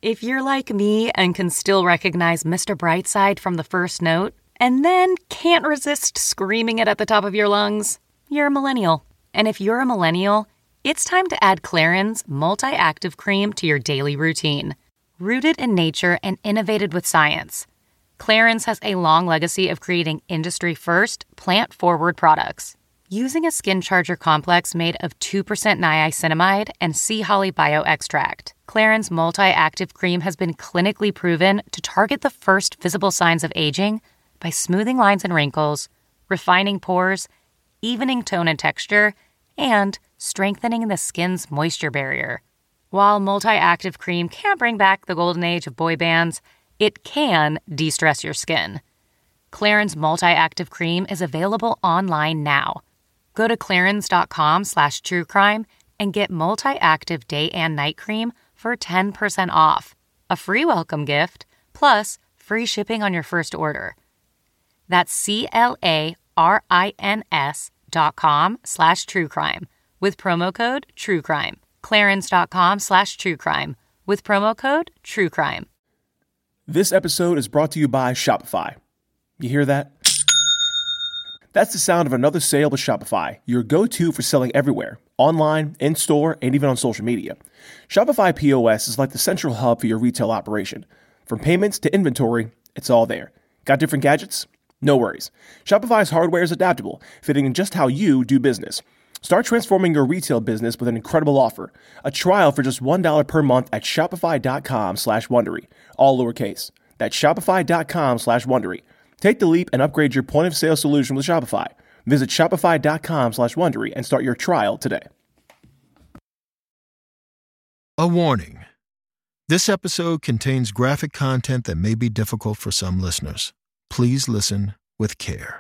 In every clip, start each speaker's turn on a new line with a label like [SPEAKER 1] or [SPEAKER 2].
[SPEAKER 1] If you're like me and can still recognize Mr. Brightside from the first note, and then can't resist screaming it at the top of your lungs, you're a millennial. And if you're a millennial, it's time to add Clarins Multi-Active Cream to your daily routine. Rooted in nature and innovated with science, Clarins has a long legacy of creating industry-first, plant-forward products. Using a skin charger complex made of 2% niacinamide and sea holly bioextract, Clarins Multi-Active Cream has been clinically proven to target the first visible signs of aging by smoothing lines and wrinkles, refining pores, evening tone and texture, and strengthening the skin's moisture barrier. While Multi-Active Cream can't bring back the golden age of boy bands, it can de-stress your skin. Clarins Multi-Active Cream is available online now. Go to clarins.com/truecrime and get Multi-Active Day and Night Cream for 10% off, a free welcome gift, plus free shipping on your first order. That's clarins.com/truecrime with promo code TRUECRIME. clarins.com/truecrime with promo code TRUECRIME.
[SPEAKER 2] This episode is brought to you by Shopify. You hear that? That's the sound of another sale with Shopify, your go-to for selling everywhere, online, in-store, and even on social media. Shopify POS is like the central hub for your retail operation. From payments to inventory, it's all there. Got different gadgets? No worries. Shopify's hardware is adaptable, fitting in just how you do business. Start transforming your retail business with an incredible offer. A trial for just $1 per month at shopify.com/Wondery. All lowercase. That's shopify.com/Wondery. Take the leap and upgrade your point of sale solution with Shopify. Visit shopify.com/Wondery and start your trial today.
[SPEAKER 3] A warning. This episode contains graphic content that may be difficult for some listeners. Please listen with care.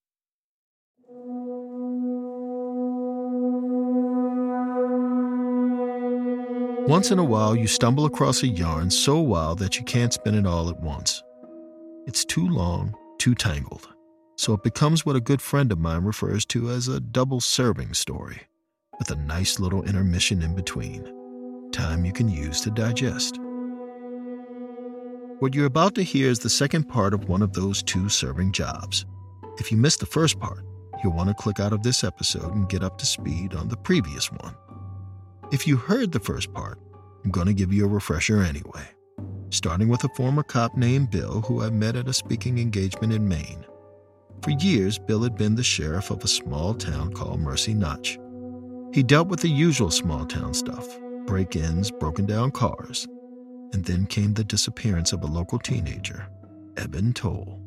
[SPEAKER 3] Once in a while, you stumble across a yarn so wild that you can't spin it all at once. It's too long, too tangled, so it becomes what a good friend of mine refers to as a double-serving story, with a nice little intermission in between, time you can use to digest. What you're about to hear is the second part of one of those two-serving jobs. If you missed the first part, you'll want to click out of this episode and get up to speed on the previous one. If you heard the first part, I'm going to give you a refresher anyway, starting with a former cop named Bill who I met at a speaking engagement in Maine. For years, Bill had been the sheriff of a small town called Mercy Notch. He dealt with the usual small-town stuff, break-ins, broken-down cars, and then came the disappearance of a local teenager, Eben Toll.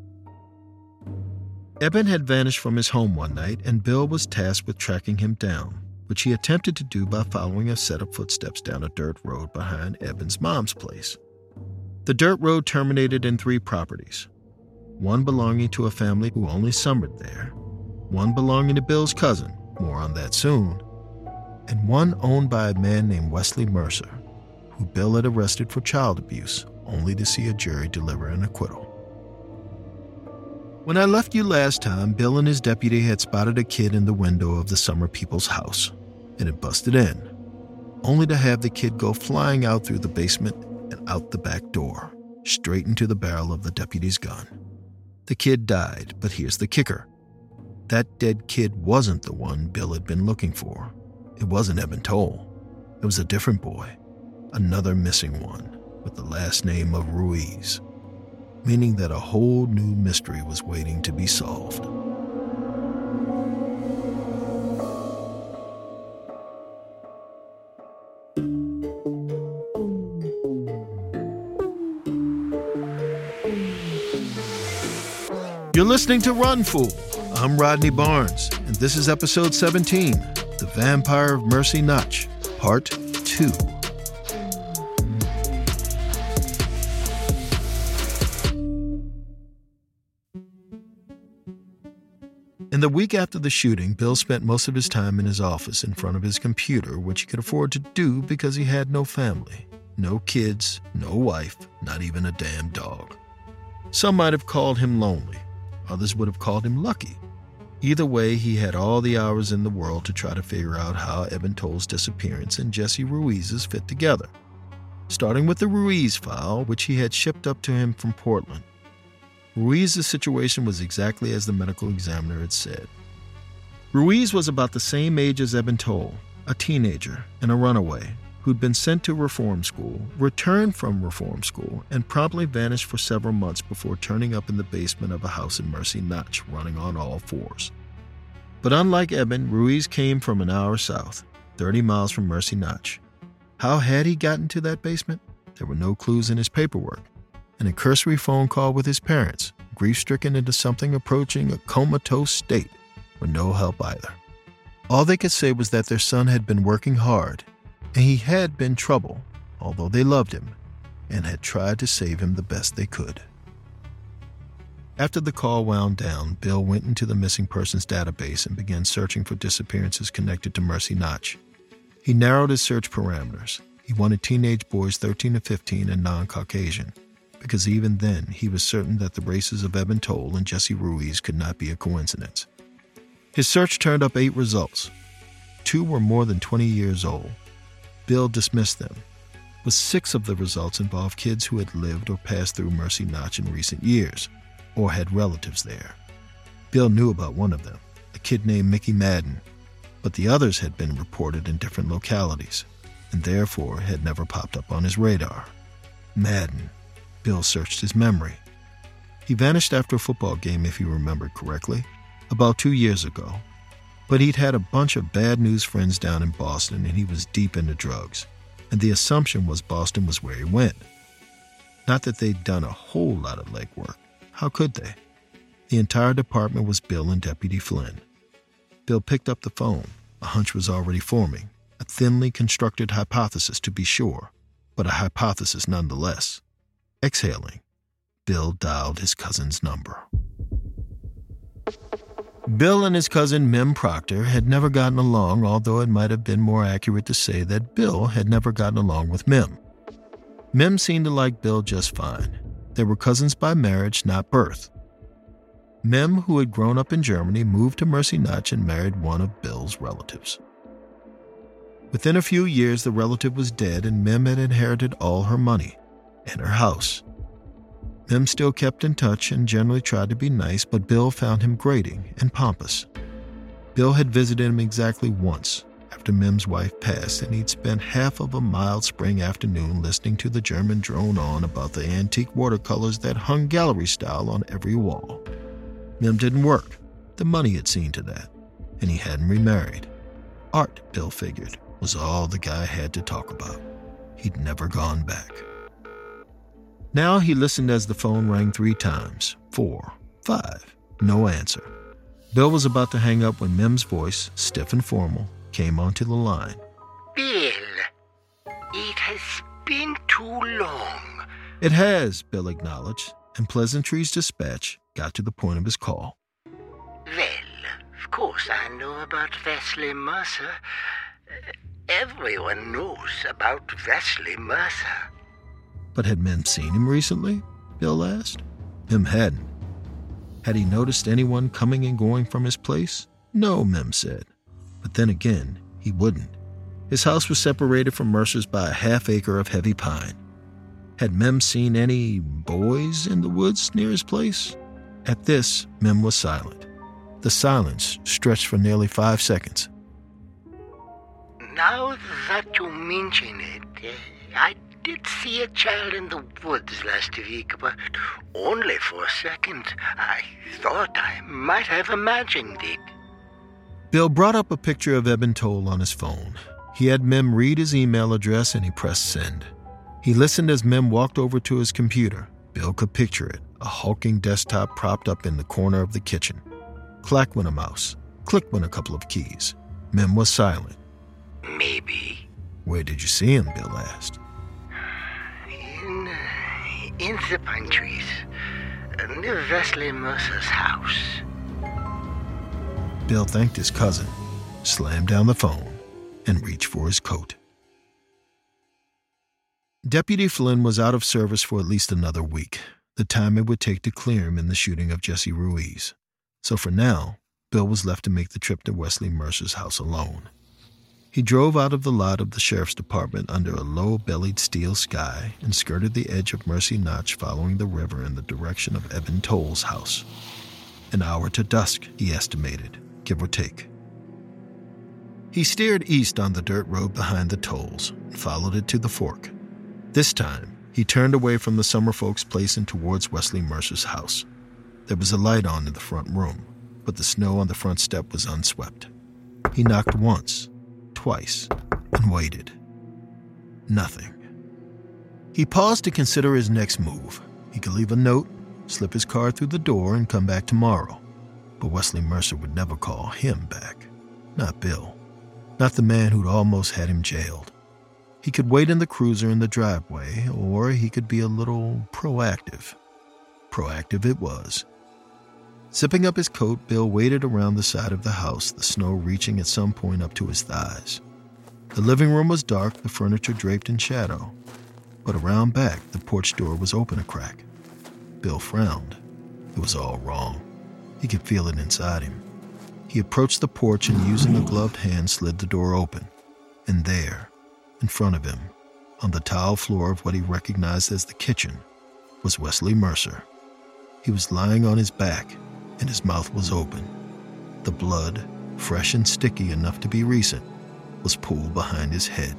[SPEAKER 3] Eben had vanished from his home one night, and Bill was tasked with tracking him down, which he attempted to do by following a set of footsteps down a dirt road behind Eben's mom's place. The dirt road terminated in 3 properties, one belonging to a family who only summered there, one belonging to Bill's cousin, more on that soon, and one owned by a man named Wesley Mercer, who Bill had arrested for child abuse, only to see a jury deliver an acquittal. When I left you last time, Bill and his deputy had spotted a kid in the window of the Summer people's house and had busted in, only to have the kid go flying out through the basement and out the back door, straight into the barrel of the deputy's gun. The kid died, but here's the kicker. That dead kid wasn't the one Bill had been looking for. It wasn't Eben Toll. It was a different boy, another missing one, with the last name of Ruiz, meaning that a whole new mystery was waiting to be solved. You're listening to Run Fool. I'm Rodney Barnes, and this is episode 17, The Vampire of Mercy Notch, Part 2. In the week after the shooting, Bill spent most of his time in his office in front of his computer, which he could afford to do because he had no family, no kids, no wife, not even a damn dog. Some might have called him lonely. Others would have called him lucky. Either way, he had all the hours in the world to try to figure out how Eben Toll's disappearance and Jesse Ruiz's fit together. starting with the Ruiz file, which he had shipped up to him from Portland. Ruiz's situation was exactly as the medical examiner had said. Ruiz was about the same age as Eben Toll, a teenager and a runaway who'd been sent to reform school, returned from reform school, and promptly vanished for several months before turning up in the basement of a house in Mercy Notch, running on all fours. But unlike Eben, Ruiz came from an hour south, 30 miles from Mercy Notch. How had he gotten to that basement? There were no clues in his paperwork. An cursory phone call with his parents, grief-stricken into something approaching a comatose state, with no help either. All they could say was that their son had been working hard, and he had been trouble, although they loved him, and had tried to save him the best they could. After the call wound down, Bill went into the missing persons database and began searching for disappearances connected to Mercy Notch. He narrowed his search parameters. He wanted teenage boys 13 to 15 and non-Caucasian, because even then he was certain that the races of Eben Toll and Jesse Ruiz could not be a coincidence. His search turned up 8 results. 2 were more than 20 years old. Bill dismissed them, but 6 of the results involved kids who had lived or passed through Mercy Notch in recent years, or had relatives there. Bill knew about one of them, a kid named Mickey Madden, but the others had been reported in different localities, and therefore had never popped up on his radar. Madden. Bill searched his memory. He vanished after a football game, if he remembered correctly, about 2 years ago. But he'd had a bunch of bad news friends down in Boston, and he was deep into drugs, and the assumption was Boston was where he went. Not that they'd done a whole lot of legwork. How could they? The entire department was Bill and Deputy Flynn. Bill picked up the phone. A hunch was already forming, a thinly constructed hypothesis to be sure, but a hypothesis nonetheless. Exhaling, Bill dialed his cousin's number. Bill and his cousin Mim Proctor had never gotten along, although it might have been more accurate to say that Bill had never gotten along with Mim. Mim seemed to like Bill just fine. They were cousins by marriage, not birth. Mim, who had grown up in Germany, moved to Mercy Notch and married one of Bill's relatives. Within a few years, the relative was dead, and Mim had inherited all her money and her house. Mim still kept in touch and generally tried to be nice, but Bill found him grating and pompous. Bill had visited him exactly once after Mim's wife passed, and he'd spent half of a mild spring afternoon listening to the German drone on about the antique watercolors that hung gallery style on every wall. Mim didn't work. The money had seen to that, and he hadn't remarried. Art, Bill figured, was all the guy had to talk about. He'd never gone back. Now he listened as the phone rang 3 times, 4, 5, no answer. Bill was about to hang up when Mim's voice, stiff and formal, came onto the line.
[SPEAKER 4] Bill, it has been too long.
[SPEAKER 3] It has, Bill acknowledged, and Pleasantries Dispatch got to the point of his call.
[SPEAKER 4] Well, of course I know about Wesley Mercer. Everyone knows about Wesley Mercer.
[SPEAKER 3] But had Mim seen him recently? Bill asked. Mim hadn't. Had he noticed anyone coming and going from his place? No, Mim said. But then again, he wouldn't. His house was separated from Mercer's by a half acre of heavy pine. Had Mim seen any boys in the woods near his place? At this, Mim was silent. The silence stretched for nearly 5 seconds.
[SPEAKER 4] Now that you mention it, I did see a child in the woods last week, but only for a second. I thought I might have imagined it.
[SPEAKER 3] Bill brought up a picture of Eben Toll on his phone. He had Mim read his email address and he pressed send. He listened as Mim walked over to his computer. Bill could picture it, a hulking desktop propped up in the corner of the kitchen. Clack went a mouse. Click went a couple of keys. Mim was silent.
[SPEAKER 4] Maybe.
[SPEAKER 3] Where did you see him? Bill asked.
[SPEAKER 4] In the pine trees, near Wesley Mercer's house.
[SPEAKER 3] Bill thanked his cousin, slammed down the phone, and reached for his coat. Deputy Flynn was out of service for at least another week, the time it would take to clear him in the shooting of Jesse Ruiz. So for now, Bill was left to make the trip to Wesley Mercer's house alone. He drove out of the lot of the sheriff's department under a low-bellied steel sky and skirted the edge of Mercy Notch, following the river in the direction of Eben Toll's house. An hour to dusk, he estimated, give or take. He steered east on the dirt road behind the Tolls and followed it to the fork. This time, he turned away from the Summer Folks' place and towards Wesley Mercer's house. There was a light on in the front room, but the snow on the front step was unswept. He knocked once, twice, and waited. Nothing. He paused to consider his next move. He could leave a note, slip his card through the door, and come back tomorrow. But Wesley Mercer would never call him back. Not Bill. Not the man who'd almost had him jailed. He could wait in the cruiser in the driveway, or he could be a little proactive. Proactive it was. Zipping up his coat, Bill waded around the side of the house, the snow reaching at some point up to his thighs. The living room was dark, the furniture draped in shadow. But around back, the porch door was open a crack. Bill frowned. It was all wrong. He could feel it inside him. He approached the porch and, using a gloved hand, slid the door open. And there, in front of him, on the tile floor of what he recognized as the kitchen, was Wesley Mercer. He was lying on his back, and his mouth was open. The blood, fresh and sticky enough to be recent, was pooled behind his head.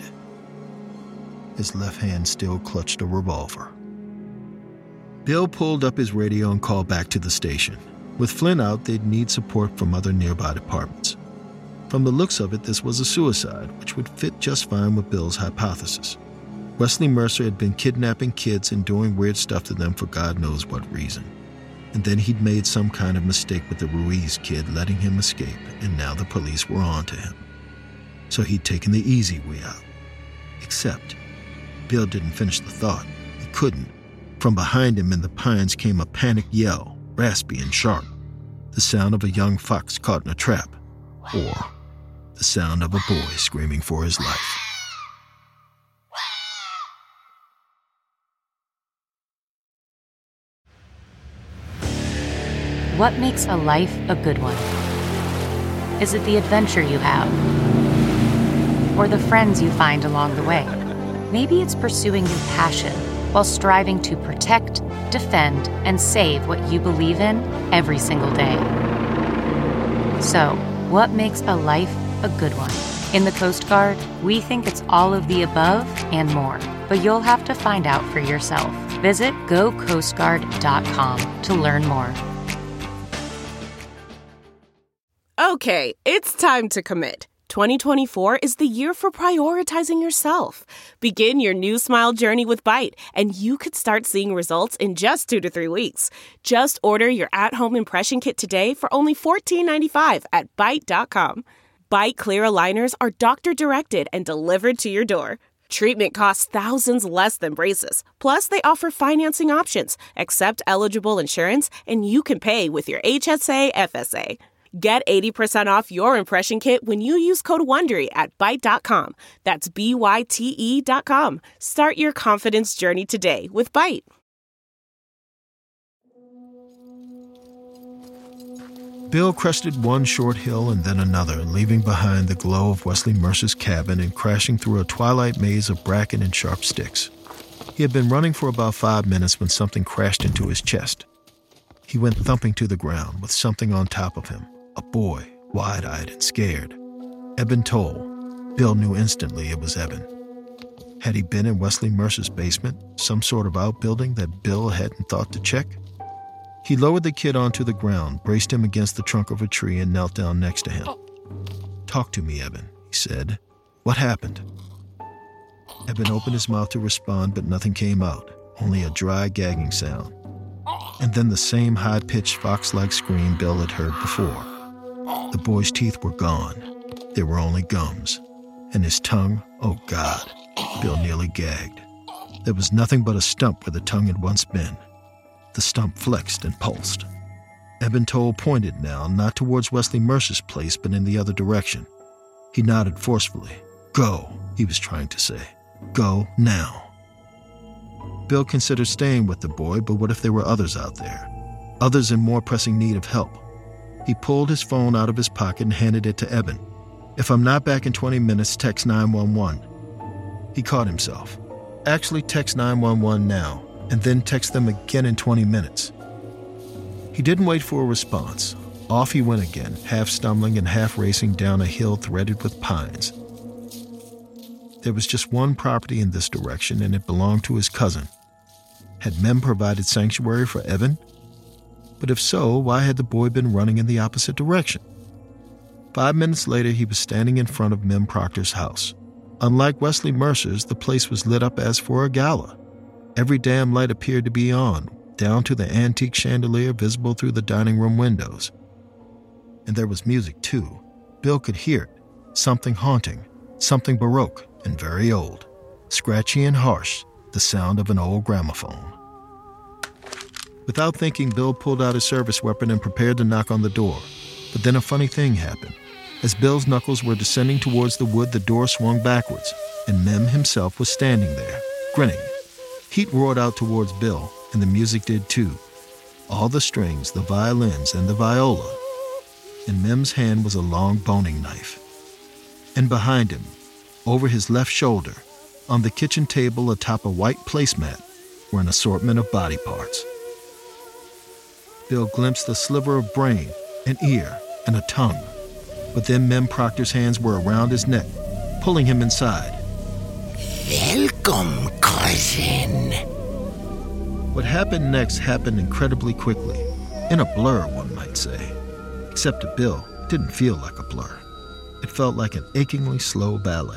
[SPEAKER 3] His left hand still clutched a revolver. Bill pulled up his radio and called back to the station. With Flynn out, they'd need support from other nearby departments. From the looks of it, this was a suicide, which would fit just fine with Bill's hypothesis. Wesley Mercer had been kidnapping kids and doing weird stuff to them for God knows what reason. And then he'd made some kind of mistake with the Ruiz kid, letting him escape, and now the police were on to him. So he'd taken the easy way out. Except, Bill didn't finish the thought. He couldn't. From behind him in the pines came a panicked yell, raspy and sharp. The sound of a young fox caught in a trap. Or the sound of a boy screaming for his life.
[SPEAKER 1] What makes a life a good one? Is it the adventure you have? Or the friends you find along the way? Maybe it's pursuing your passion while striving to protect, defend, and save what you believe in every single day. So, what makes a life a good one? In the Coast Guard, we think it's all of the above and more, but you'll have to find out for yourself. Visit gocoastguard.com to learn more.
[SPEAKER 5] Okay, it's time to commit. 2024 is the year for prioritizing yourself. Begin your new smile journey with Byte, and you could start seeing results in just 2 to 3 weeks. Just order your at-home impression kit today for only $14.95 at Byte.com. Byte clear aligners are doctor-directed and delivered to your door. Treatment costs thousands less than braces. Plus, they offer financing options, accept eligible insurance, and you can pay with your HSA FSA. Get 80% off your impression kit when you use code WONDERY at Byte.com. That's BYTE.com. Start your confidence journey today with Byte.
[SPEAKER 3] Bill crested one short hill and then another, leaving behind the glow of Wesley Mercer's cabin and crashing through a twilight maze of bracken and sharp sticks. He had been running for about 5 minutes when something crashed into his chest. He went thumping to the ground with something on top of him. A boy, wide-eyed and scared. Eben Toll. Bill knew instantly it was Eben. Had he been in Wesley Mercer's basement, some sort of outbuilding that Bill hadn't thought to check? He lowered the kid onto the ground, braced him against the trunk of a tree, and knelt down next to him. "Talk to me, Eben," he said. "What happened?" Eben opened his mouth to respond, but nothing came out, only a dry, gagging sound. And then the same high-pitched, fox-like scream Bill had heard before. The boy's teeth were gone. There were only gums. And his tongue, oh God, Bill nearly gagged. There was nothing but a stump where the tongue had once been. The stump flexed and pulsed. Eben Toll pointed now, not towards Wesley Mercer's place, but in the other direction. He nodded forcefully. "Go," he was trying to say. "Go now." Bill considered staying with the boy, but what if there were others out there? Others in more pressing need of help. He pulled his phone out of his pocket and handed it to Eben. If I'm not back in 20 minutes, text 911. He caught himself. Actually, text 911 now, and then text them again in 20 minutes. He didn't wait for a response. Off he went again, half stumbling and half racing down a hill threaded with pines. There was just one property in this direction, and it belonged to his cousin. Had Mem provided sanctuary for Evan? But if so, why had the boy been running in the opposite direction? 5 minutes later, he was standing in front of Mem Proctor's house. Unlike Wesley Mercer's, the place was lit up as for a gala. Every damn light appeared to be on, down to the antique chandelier visible through the dining room windows. And there was music, too. Bill could hear it. Something haunting, something baroque and very old. Scratchy and harsh, the sound of an old gramophone. Without thinking, Bill pulled out his service weapon and prepared to knock on the door. But then a funny thing happened. As Bill's knuckles were descending towards the wood, the door swung backwards, and Mem himself was standing there, grinning. Heat roared out towards Bill, and the music did too. All the strings, the violins, and the viola. In Mem's hand was a long boning knife. And behind him, over his left shoulder, on the kitchen table atop a white placemat, were an assortment of body parts. Bill glimpsed a sliver of brain, an ear, and a tongue. But then Mem Proctor's hands were around his neck, pulling him inside.
[SPEAKER 4] Welcome, cousin.
[SPEAKER 3] What happened next happened incredibly quickly. In a blur, one might say. Except to Bill, it didn't feel like a blur. It felt like an achingly slow ballet.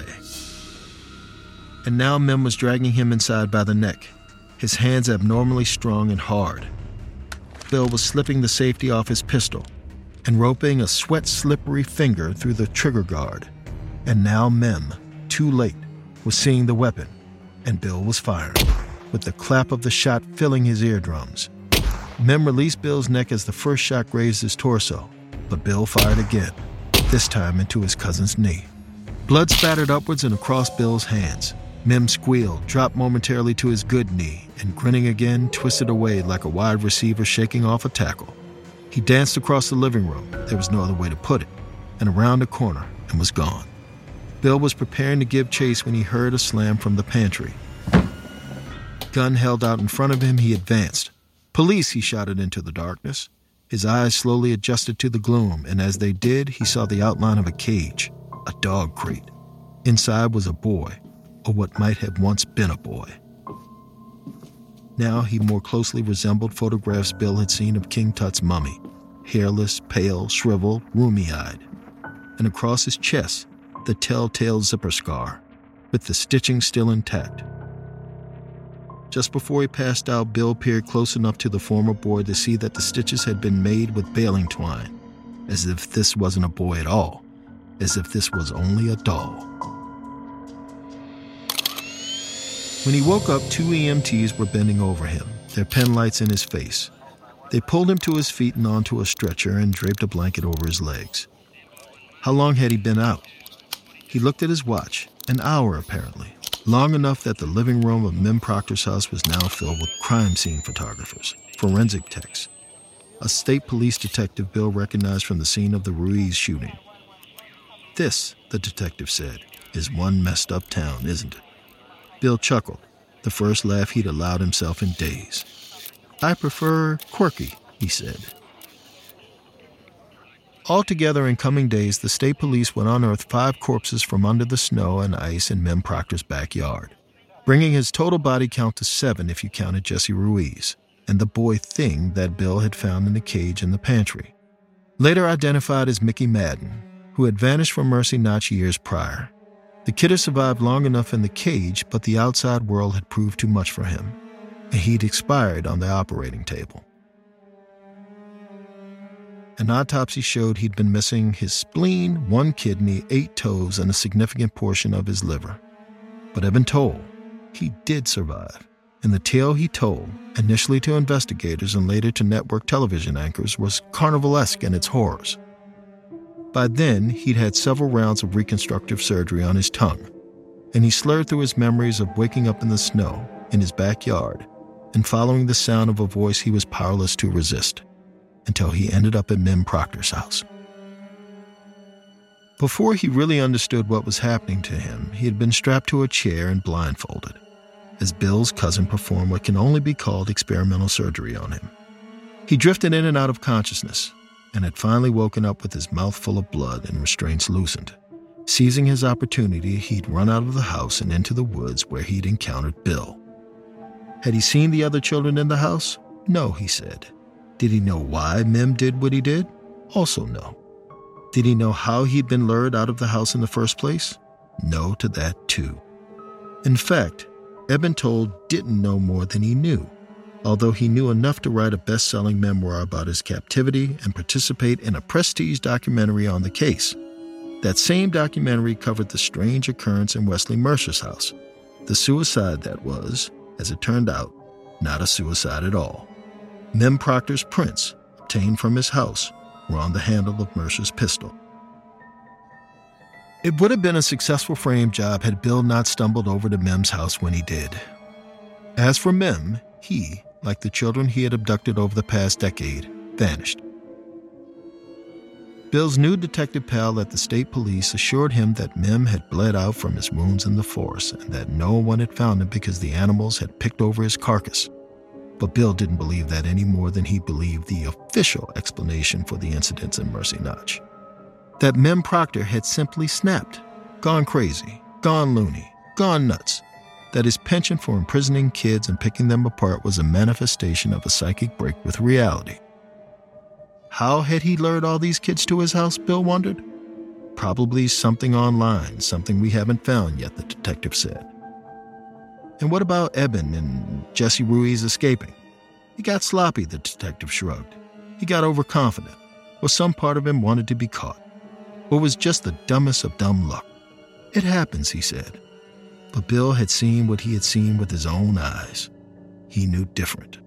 [SPEAKER 3] And now Mem was dragging him inside by the neck, his hands abnormally strong and hard. Bill was slipping the safety off his pistol and roping a sweat-slippery finger through the trigger guard. And now Mem, too late, was seeing the weapon, and Bill was firing, with the clap of the shot filling his eardrums. Mem released Bill's neck as the first shot grazed his torso, but Bill fired again, this time into his cousin's knee. Blood spattered upwards and across Bill's hands. Mem squealed, dropped momentarily to his good knee, and grinning again, twisted away like a wide receiver shaking off a tackle. He danced across the living room, there was no other way to put it, and around a corner, and was gone. Bill was preparing to give chase when he heard a slam from the pantry. Gun held out in front of him, he advanced. "Police!" he shouted into the darkness. His eyes slowly adjusted to the gloom, and as they did, he saw the outline of a cage, a dog crate. Inside was a boy, or what might have once been a boy. Now he more closely resembled photographs Bill had seen of King Tut's mummy, hairless, pale, shriveled, rheumy-eyed. And across his chest, the telltale zipper scar, with the stitching still intact. Just before he passed out, Bill peered close enough to the former boy to see that the stitches had been made with baling twine, as if this wasn't a boy at all, as if this was only a doll. When he woke up, 2 EMTs were bending over him, their pen lights in his face. They pulled him to his feet and onto a stretcher and draped a blanket over his legs. How long had he been out? He looked at his watch. An hour, apparently. Long enough that the living room of Mem Proctor's house was now filled with crime scene photographers, forensic techs, a state police detective Bill recognized from the scene of the Ruiz shooting. "This," the detective said, "is one messed up town, isn't it?" Bill chuckled, the first laugh he'd allowed himself in days. "I prefer quirky," he said. Altogether, in coming days, the state police would unearth 5 corpses from under the snow and ice in Mem Proctor's backyard, bringing his total body count to 7 if you counted Jesse Ruiz, and the boy thing that Bill had found in the cage in the pantry. Later identified as Mickey Madden, who had vanished from Mercy Notch years prior. The kid had survived long enough in the cage, but the outside world had proved too much for him, and he'd expired on the operating table. An autopsy showed he'd been missing his spleen, 1 kidney, 8 toes, and a significant portion of his liver. But Evan told he did survive, and the tale he told, initially to investigators and later to network television anchors, was carnivalesque in its horrors. By then, he'd had several rounds of reconstructive surgery on his tongue, and he slurred through his memories of waking up in the snow, in his backyard, and following the sound of a voice he was powerless to resist, until he ended up at Mem Proctor's house. Before he really understood what was happening to him, he had been strapped to a chair and blindfolded, as Bill's cousin performed what can only be called experimental surgery on him. He drifted in and out of consciousness and had finally woken up with his mouth full of blood and restraints loosened. Seizing his opportunity, he'd run out of the house and into the woods where he'd encountered Bill. Had he seen the other children in the house? No, he said. Did he know why Mem did what he did? Also no. Did he know how he'd been lured out of the house in the first place? No to that too. In fact, Eben Toll didn't know more than he knew, although he knew enough to write a best-selling memoir about his captivity and participate in a prestige documentary on the case. That same documentary covered the strange occurrence in Wesley Mercer's house, the suicide that was, as it turned out, not a suicide at all. Mem Proctor's prints, obtained from his house, were on the handle of Mercer's pistol. It would have been a successful frame job had Bill not stumbled over to Mem's house when he did. As for Mem, he, like the children he had abducted over the past decade, vanished. Bill's new detective pal at the state police assured him that Mem had bled out from his wounds in the forest and that no one had found him because the animals had picked over his carcass. But Bill didn't believe that any more than he believed the official explanation for the incidents in Mercy Notch. That Mem Proctor had simply snapped, gone crazy, gone loony, gone nuts. That his penchant for imprisoning kids and picking them apart was a manifestation of a psychic break with reality. How had he lured all these kids to his house, Bill wondered? Probably something online, something we haven't found yet, the detective said. And what about Eben and Jesse Ruiz escaping? He got sloppy, the detective shrugged. He got overconfident, or some part of him wanted to be caught. Or was just the dumbest of dumb luck. It happens, he said. But Bill had seen what he had seen with his own eyes. He knew different.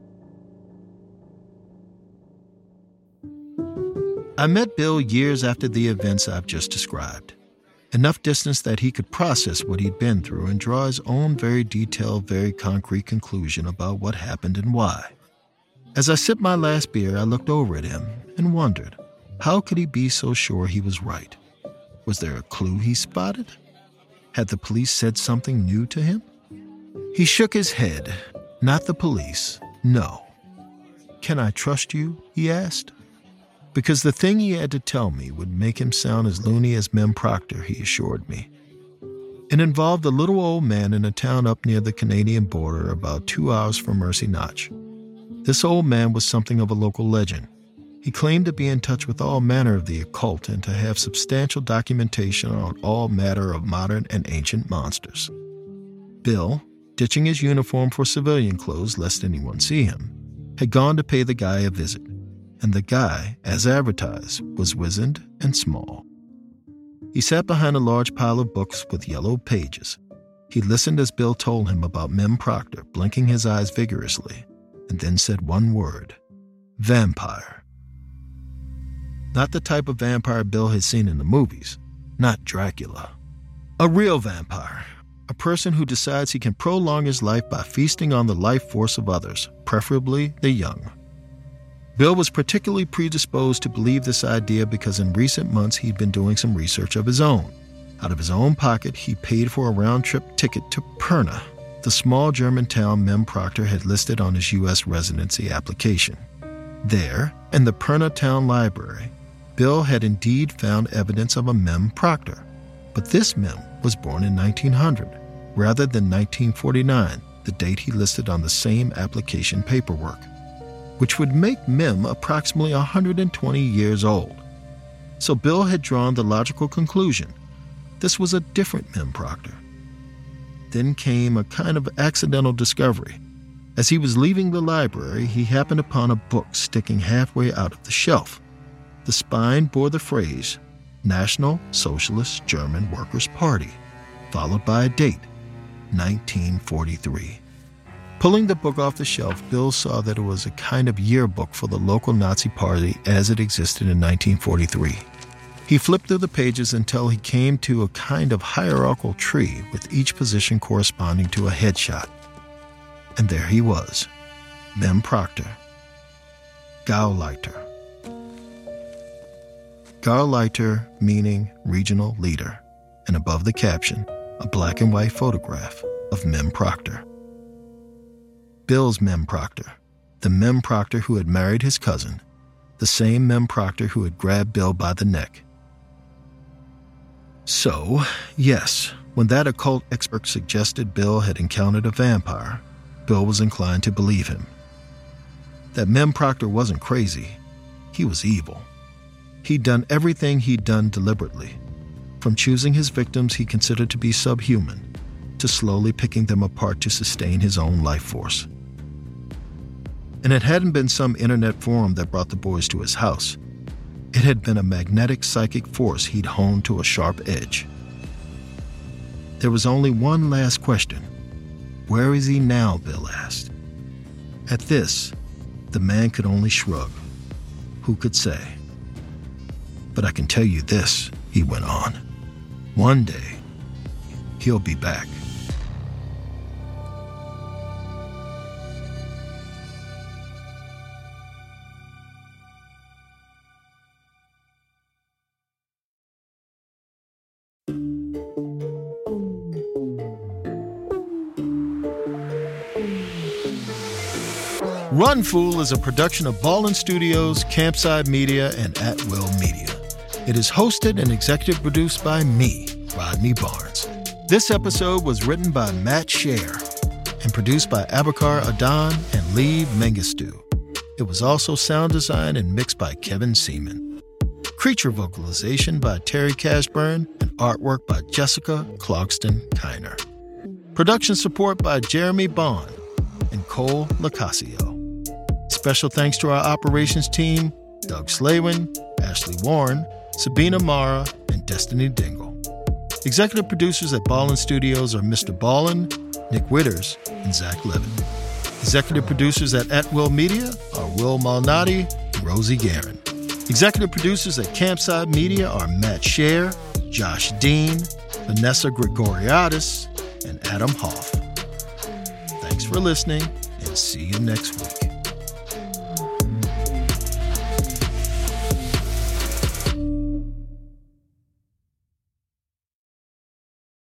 [SPEAKER 3] I met Bill years after the events I've just described. Enough distance that he could process what he'd been through and draw his own very detailed, very concrete conclusion about what happened and why. As I sipped my last beer, I looked over at him and wondered, how could he be so sure he was right? Was there a clue he spotted? Had the police said something new to him? He shook his head. Not the police, no. Can I trust you? He asked. Because the thing he had to tell me would make him sound as loony as Mem Proctor, he assured me. It involved a little old man in a town up near the Canadian border about 2 hours from Mercy Notch. This old man was something of a local legend. He claimed to be in touch with all manner of the occult and to have substantial documentation on all matter of modern and ancient monsters. Bill, ditching his uniform for civilian clothes lest anyone see him, had gone to pay the guy a visit. And the guy, as advertised, was wizened and small. He sat behind a large pile of books with yellow pages. He listened as Bill told him about Mem Proctor, blinking his eyes vigorously, and then said one word: vampire. Not the type of vampire Bill had seen in the movies, not Dracula. A real vampire, a person who decides he can prolong his life by feasting on the life force of others, preferably the young. Bill was particularly predisposed to believe this idea because in recent months he'd been doing some research of his own. Out of his own pocket, he paid for a round-trip ticket to Pirna, the small German town Mem Proctor had listed on his U.S. residency application. There, in the Pirna Town Library, Bill had indeed found evidence of a Mem Proctor. But this Mem was born in 1900, rather than 1949, the date he listed on the same application paperwork, which would make Mem approximately 120 years old. So Bill had drawn the logical conclusion: this was a different Mem Proctor. Then came a kind of accidental discovery. As he was leaving the library, he happened upon a book sticking halfway out of the shelf. The spine bore the phrase, National Socialist German Workers' Party, followed by a date, 1943. Pulling the book off the shelf, Bill saw that it was a kind of yearbook for the local Nazi party as it existed in 1943. He flipped through the pages until he came to a kind of hierarchical tree with each position corresponding to a headshot. And there he was, Mem Proctor, Gauleiter. Gauleiter meaning regional leader, and above the caption, a black and white photograph of Mem Proctor. Bill's Mem Proctor, the Mem Proctor who had married his cousin, the same Mem Proctor who had grabbed Bill by the neck. So, yes, when that occult expert suggested Bill had encountered a vampire, Bill was inclined to believe him. That Mem Proctor wasn't crazy, he was evil. He'd done everything he'd done deliberately, from choosing his victims he considered to be subhuman, to slowly picking them apart to sustain his own life force. And it hadn't been some internet forum that brought the boys to his house. It had been a magnetic psychic force he'd honed to a sharp edge. There was only one last question. Where is he now, Bill asked. At this, the man could only shrug. Who could say? But I can tell you this, he went on. One day, he'll be back. Run Fool is a production of Ballin Studios, Campside Media, and At Will Media. It is hosted and executive produced by me, Rodney Barnes. This episode was written by Matt Scher and produced by Abakar Adan and Lee Mengistu. It was also sound designed and mixed by Kevin Seaman. Creature vocalization by Terry Cashburn and artwork by Jessica Clarkston Kiner. Production support by Jeremy Bond and Cole Lacasio. Special thanks to our operations team, Doug Slaywin, Ashley Warren, Sabina Mara, and Destiny Dingle. Executive producers at Ballin Studios are Mr. Ballin, Nick Witters, and Zach Levin. Executive producers at Will Media are Will Malnati and Rosie Guerin. Executive producers at Campside Media are Matt Scher, Josh Dean, Vanessa Gregoriadis, and Adam Hoff. Thanks for listening, and see you next week.